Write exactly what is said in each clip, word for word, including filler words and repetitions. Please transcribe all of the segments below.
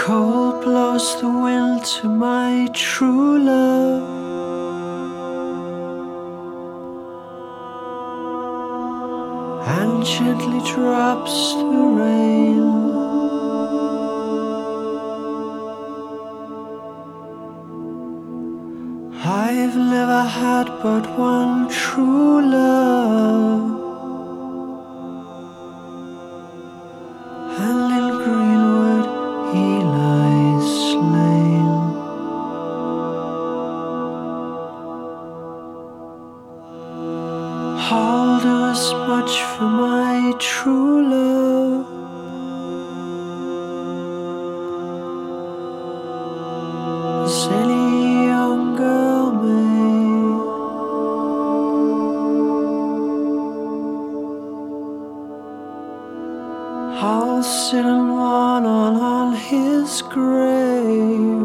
Cold blows the wind to my true love, and gently drops the rain. I've never had but one true love, and in Greenwood he lies slain. I'll do as much for my true love as any young girl may. I'll sit and mourn on, on his grave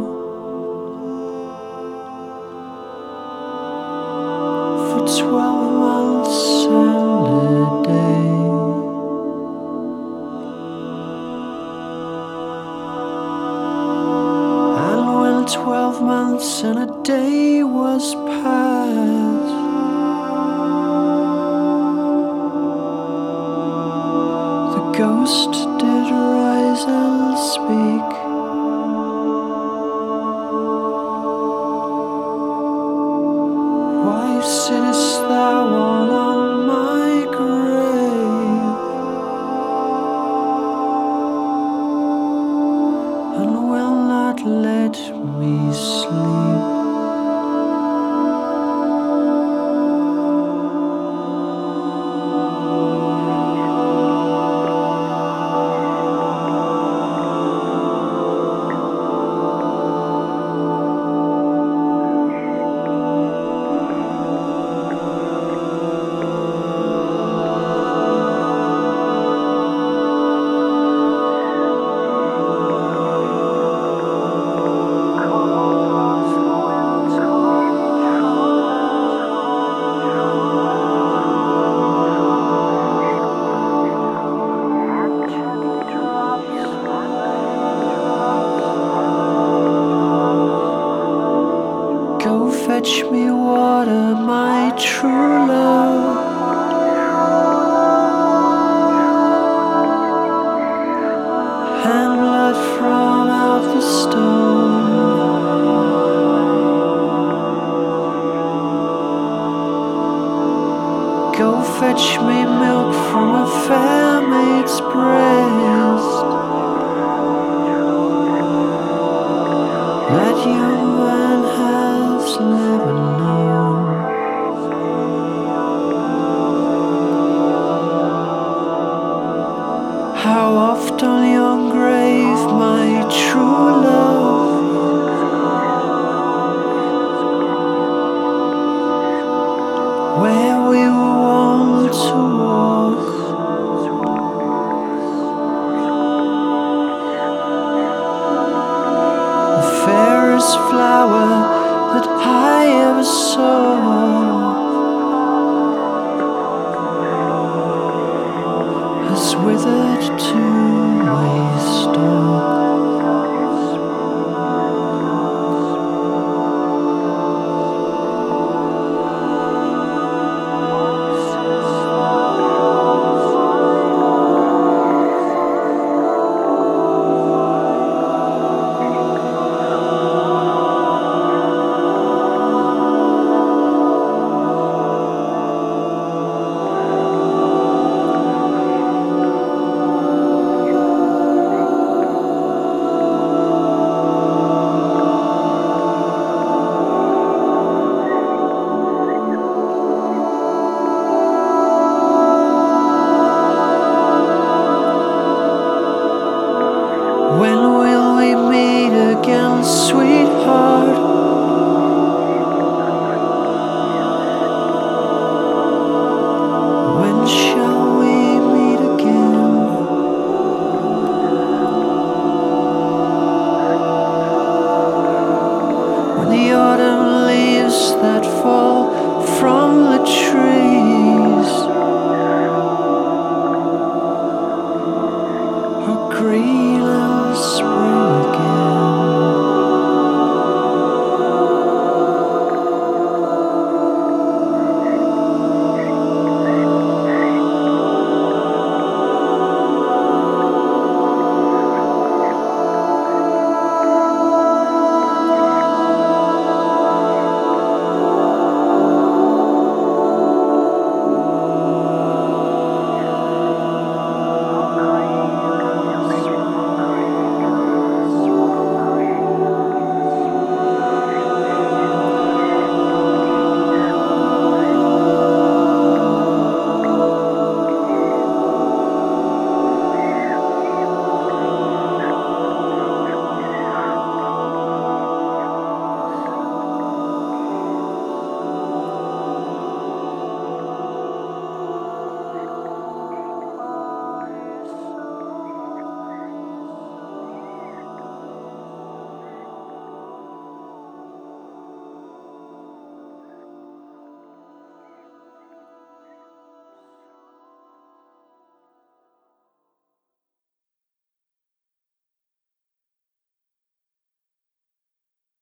for twelve months and a day. And when twelve months and a day was past, the ghost did rise and speak. Why sittest thou all on my grave, and will not let me sleep? Go fetch me water, my true love, and blood from out the stone. Go fetch me milk from a fair maid's breast. That young man has never known. How oft on yon grave, my true love, where